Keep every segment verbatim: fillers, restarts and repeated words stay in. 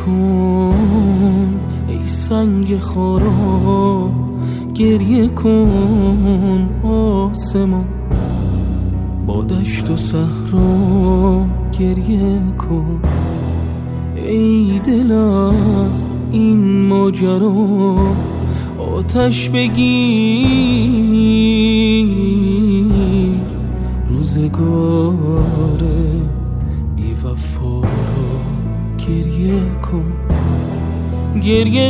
کن ای سنگ خارا، گریه کن آسمان با دشت و صحرا، گریه کن ای دل از این ماجرا، آتش بگیر روزگار بی وفا را، گریه کن گریه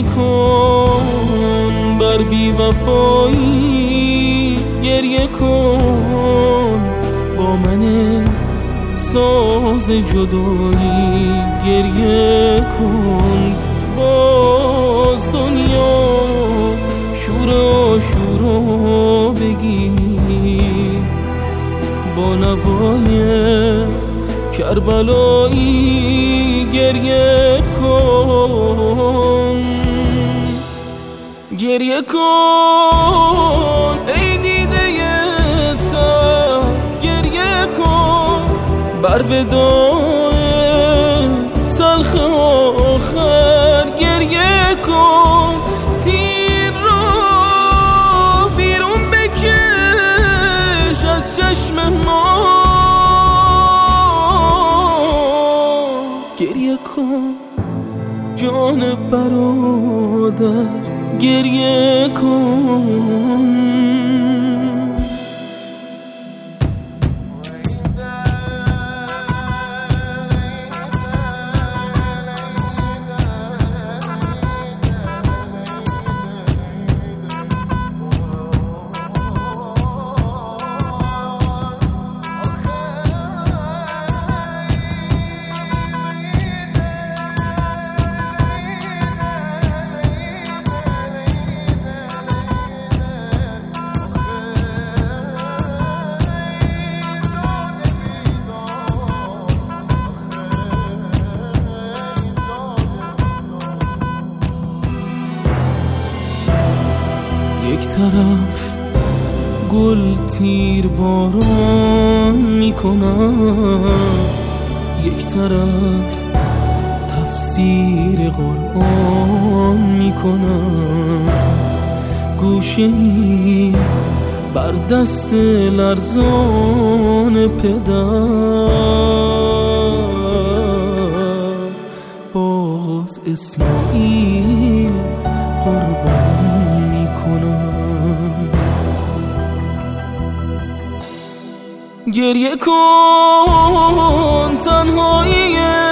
کن بر بی وفایی، گریه کن با من ساز جدایی، گریه کن باز دنیا شور آشورا بگیر با نوای کربلایی، گریه کن گریه کن ای دیده تر، گریه کن بر وداع سلخ آخر، گریه کن تیر را بیرون بکش از چشم ما، گریه کن جان برادر، گریه کن یک طرف گل تیر باران میکنم، یک طرف تفسیر قرآن میکنم، گوشه‌ای بر دست لرزان پدر، باز اسماعیل قربان میکنم، گریه کن تنهایی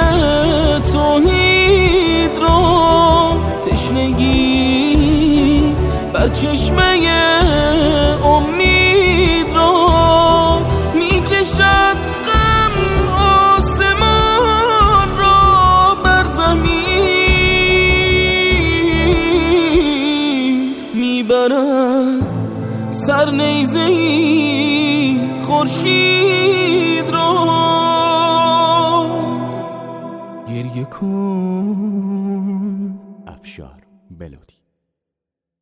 توحید را، تشنگی بر چشمه امید را، میکشد غم آسمان را بر زمین، میبرد سر نیزه‌ای خورشید را، گریه کن. افشار بلودی.